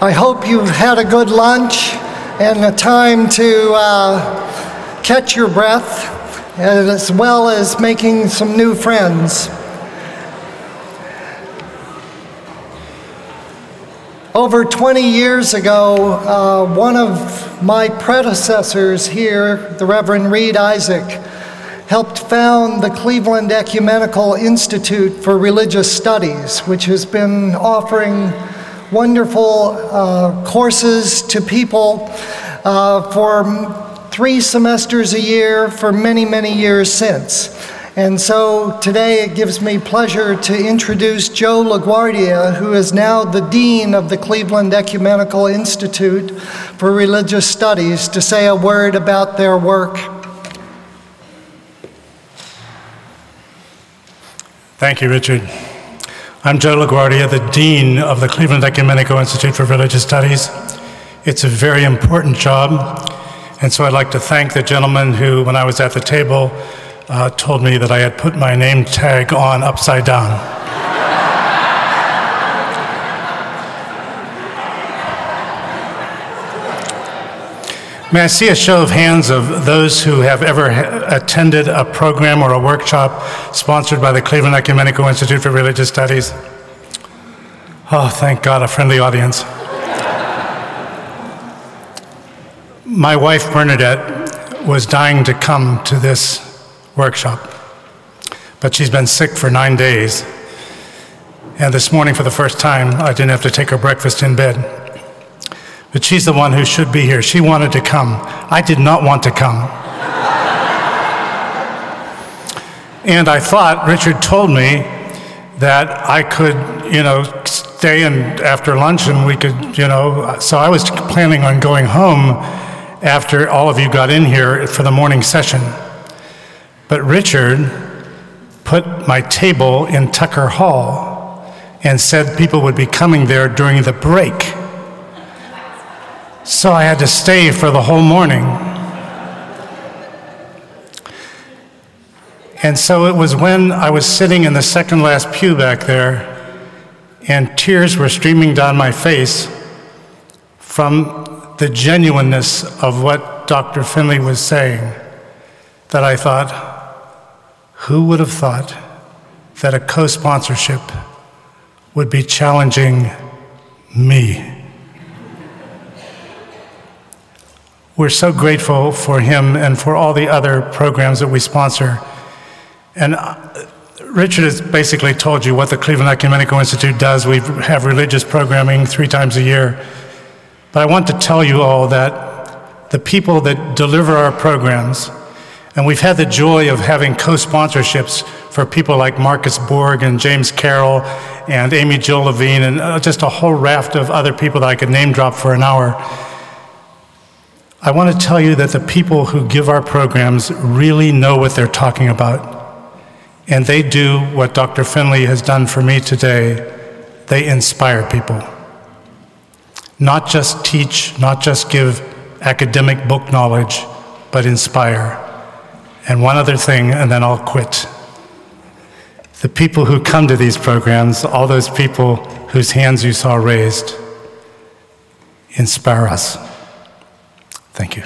I hope you've had a good lunch and a time to catch your breath, as well as making some new friends. Over 20 years ago, one of my predecessors here, the Reverend Reed Isaac, helped found the Cleveland Ecumenical Institute for Religious Studies, which has been offering wonderful courses to people for 3 semesters a year for many, many years since. And so today it gives me pleasure to introduce Joe LaGuardia, who is now the Dean of the Cleveland Ecumenical Institute for Religious Studies, to say a word about their work. Thank you, Richard. I'm Joe LaGuardia, the Dean of the Cleveland Ecumenical Institute for Religious Studies. It's a very important job, and so I'd like to thank the gentleman who, when I was at the table, told me that I had put my name tag on upside down. May I see a show of hands of those who have ever attended a program or a workshop sponsored by the Cleveland Ecumenical Institute for Religious Studies? Oh, thank God, a friendly audience. My wife, Bernadette, was dying to come to this workshop, but she's been sick for 9 days. And this morning, for the first time, I didn't have to take her breakfast in bed. But she's the one who should be here. She wanted to come. I did not want to come. And I thought, Richard told me that I could, stay and after lunch and we could, so I was planning on going home after all of you got in here for the morning session. But Richard put my table in Tucker Hall and said people would be coming there during the break. So I had to stay for the whole morning. And so it was when I was sitting in the second last pew back there, and tears were streaming down my face from the genuineness of what Dr. Finley was saying, that I thought, who would have thought that a co-sponsorship would be challenging me? We're so grateful for him and for all the other programs that we sponsor. And Richard has basically told you what the Cleveland Ecumenical Institute does. We have religious programming 3 times a year. But I want to tell you all that the people that deliver our programs, and we've had the joy of having co-sponsorships for people like Marcus Borg and James Carroll and Amy Jill Levine and just a whole raft of other people that I could name drop for an hour. I want to tell you that the people who give our programs really know what they're talking about. And they do what Dr. Finley has done for me today. They inspire people. Not just teach, not just give academic book knowledge, but inspire. And one other thing, and then I'll quit. The people who come to these programs, all those people whose hands you saw raised, inspire us. Thank you.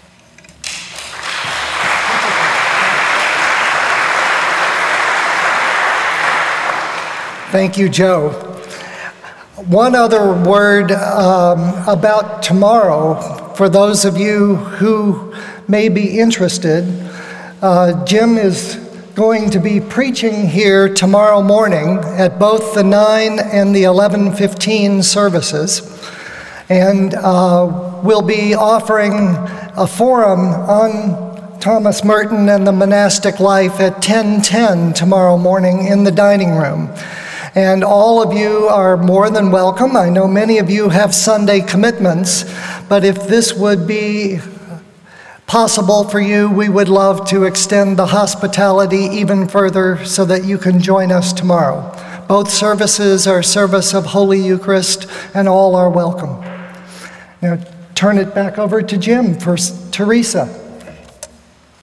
Thank you, Joe. One other word about tomorrow, for those of you who may be interested. Jim is going to be preaching here tomorrow morning at both the 9 and the 11:15 services. And we'll be offering a forum on Thomas Merton and the monastic life at 10:10 tomorrow morning in the dining room. And all of you are more than welcome. I know many of you have Sunday commitments, but if this would be possible for you, we would love to extend the hospitality even further so that you can join us tomorrow. Both services are service of Holy Eucharist, and all are welcome. Now, turn it back over to Jim for Teresa.